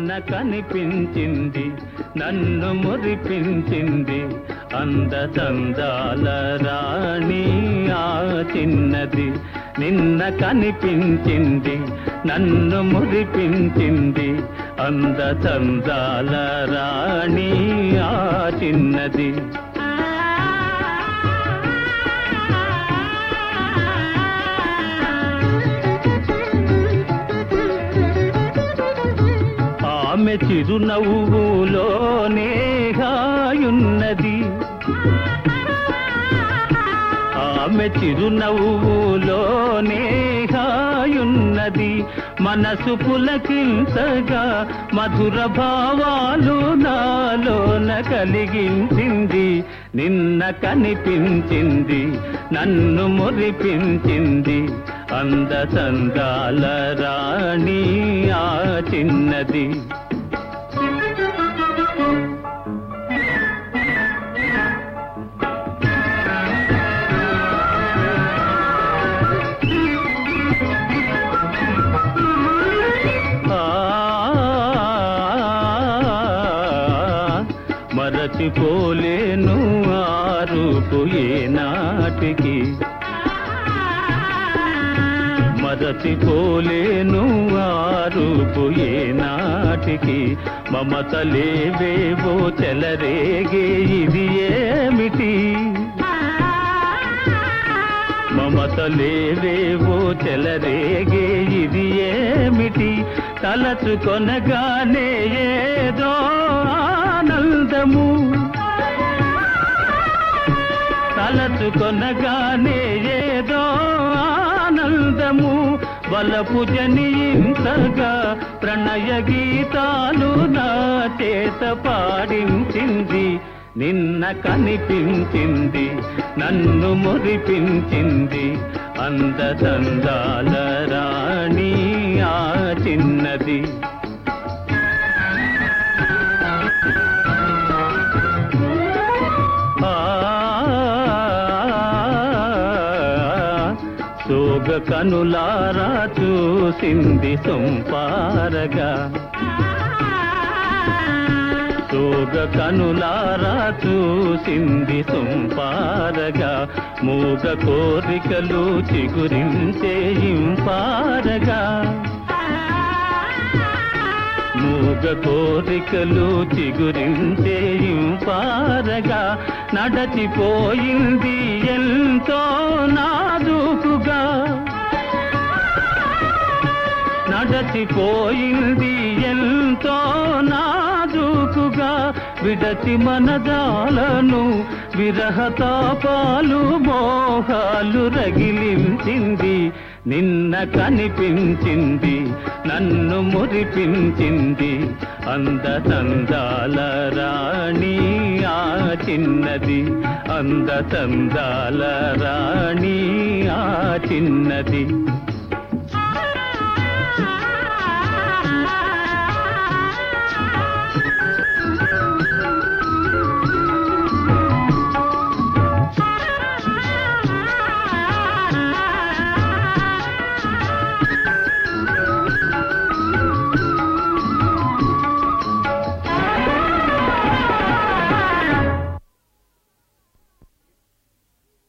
నిన్న కనిపించింది నన్ను మురిపించింది అందచందాల రాణి ఆ చిన్నది నిన్న కనిపించింది నన్ను మురిపించింది అందచందాల రాణి ఆ చిన్నది ఆమె చిరునవ్వులోనే హాయున్నది ఆమె చిరునవ్వులోనే హాయున్నది మనసు పులకించగా మధుర భావాలు నాలోన కలిగించింది నిన్న కనిపించింది నన్ను మురిపించింది అందచందాల రాణి ఆ చిన్నది మరచిపోలేను ఆ రూపు ఏనాటికి మరచిపోలేను ఆ రూపు ఏనాటికి మమతలేవేవో చెలరేగే ఇది ఏమిటి మమతలేవేవో చెలరేగే ఇది ఏమిటి తలచుకొనగానే ఏదో ఆనందము తలచుకొనగానే ఏదో ఆనందము వలపు జనించగా ప్రణయ గీతాలు నా చేత పాడించింది నిన్న కనిపించింది నన్ను మురిపించింది అందచందాల రాణి ఆ చిన్నది సోగ కనులారా చూసింది సొంపారగా సోగ కనులారా చూసింది సొంపారగా మూగ కోరికలు చిగురించే ఇంపారగా మూగ కోరికలు చిగురించే ఇంపారగా నడచిపోయింది ఎంతో నాజూకుగా నడచిపోయింది ఎంతో నాజూకుగా విడచి మనదాలను విరహతాపాలు మోహాలు రగిలించింది నిన్న కనిపించింది నన్ను మురిపించింది అందచందాల రాణి ఆ చిన్నది అందచందాల రాణి ఆ చిన్నది